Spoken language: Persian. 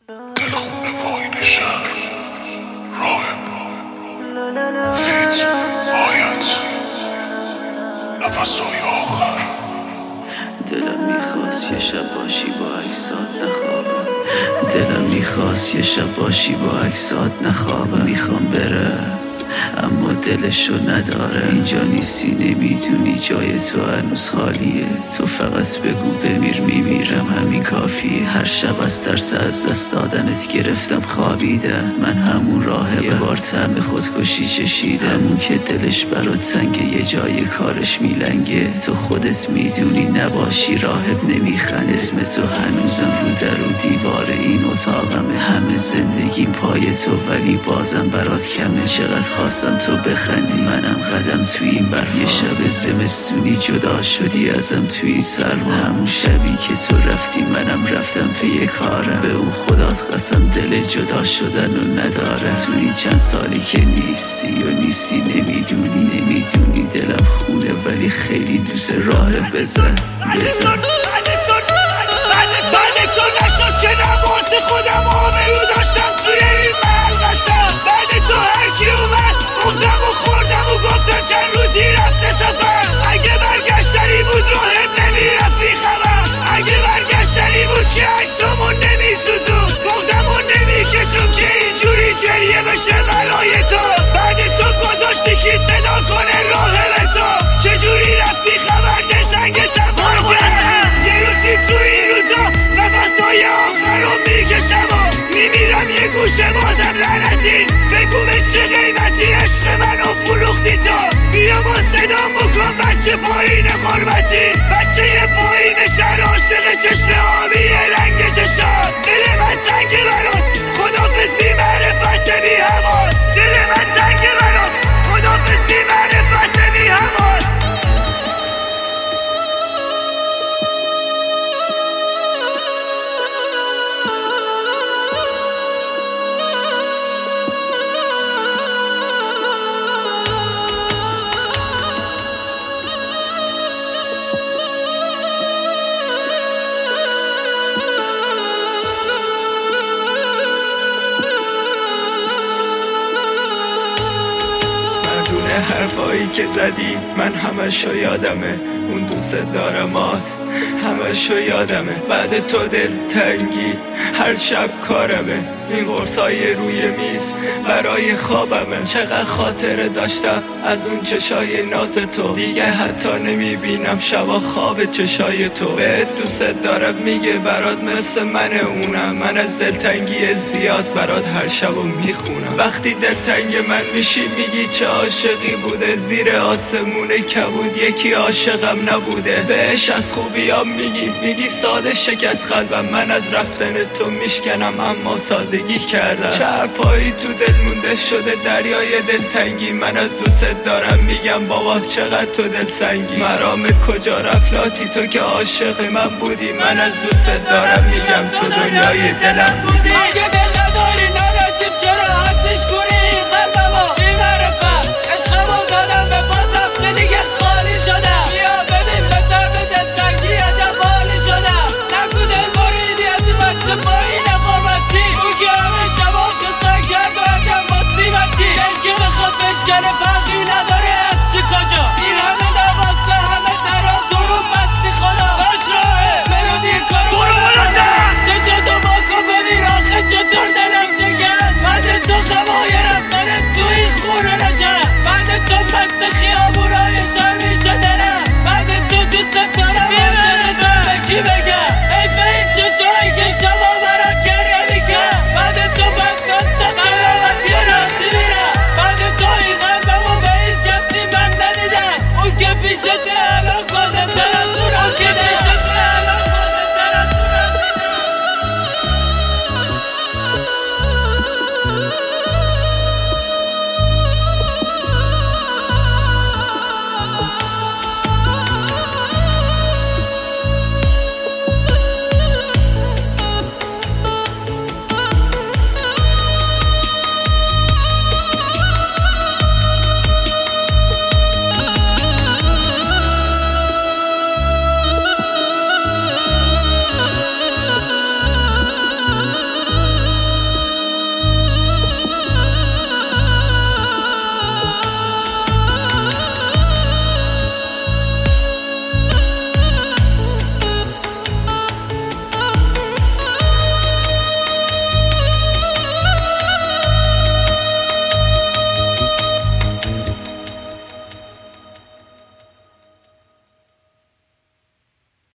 دل خونه پایین شهر راهب فیت آیت نفسهای آخر. دلم میخواست یه شب باشی با عکسات نخوابم. دلم میخواست یه شب باشی با عکسات نخوابم. میخوام بره اما دلشو نداره. اینجا نیستی نمیدونی جای تو هنوز خالیه. تو فقط بگو بمیر میمیرم همین کافیه. هر شب از ترس از دست دادنت گرفتم خوابیدم. من همون راهبه یه بار طعم خودکشی چشیدم. همون که دلش برات تنگه یه جای کارش میلنگه. تو خودت میدونی نباشی راهب نمیخن. اسم تو هنوزم رو در و دیوار این اتاقمه. همه زندگیم پای تو ولی بازم برات کمه. چقدر خواستم تو بخندی منم قدم توی این برفا. یه شب زمستونی جدا شدی ازم توی سرما. همون شبی که تو رفتی منم رفتم پی کارم. به اون خدات قسم دل جدا شدن و ندارم. تو این چند سالی که نیستی و نیستی نمیدونی دلم خونه ولی خیلی دوست راه بزن. بعد تو نشد که نماز خودم آبرو داشتم توی این ملقصم. بعد تو هرکی اومد مغزم و خوردم و گفتم چند روزی رفته سفر. اگه برگشتنی بود راهب نمیرفت بی خبر. اگه برگشتنی بود که عکسامون نمیسوزون مغزمون نمیکشون که اینجوری گریه بشه برای تو. بعد تو گذاشتی که صدا کنه راهب تو. چجوری رفت بی خبر دلتنگتم باجه. یه روزی تو این روزا نفسهای آخر رو میکشم و میمیرم یه گوشه بازم لعنتی. بگو به چه قیمتی عشق منو فروختی تو. بیا با صدام بکن بچه پایین غربتی. بچه پایین شهر عاشق چشم آبی رنگ چشم. دل من تنگه برات خدافز بی معرفت بی حواس. دل من تنگه برات خدافز بی معرفت بی حواس. حرفایی که زدی من همشو یادمه. اون دوست دارمات همشو یادمه. بعد تو دلتنگی هر شب کارمه. این قرصای روی میز برای خوابمه. چقدر خاطره داشتم از اون چشای ناز تو. دیگه حتی نمیبینم شبا خواب چشای تو. بهت دوست دارم میگه برات مثل من اونم. من از دلتنگی زیاد برات هر شبو میخونم. وقتی دلتنگ من میشی میگی چه عاشقی بوده. زیر آسمون کبود یکی عاشقم نبوده. بهش از خوبیام میگی ساده شکست قلبم. من از رفتن تو میشکنم اما سادگی کردم. چه حرفایی تو دل مونده شده دریای دلتنگی. من از دوست دارم میگم بابا چقدر تو دل سنگی. مرامت کجا رفت لاتی تو که عاشق من بودی. من از دوست دارم میگم تو دنیای دلم بودی. اگه دل نداری نداشتیم چرا حدش کنی این قلبمو بی معرفت. عشقمو دادم به پاد رفته دیگه خالی شدم. بیا ببین به درد دلتنگی عجب حالی شدم. نگو دل بریدی از این بچه پایین غربتی. او که همه شبا شستن کرد و عجب مصیبتی. دل که بخواد بشکنه فرقی نداره.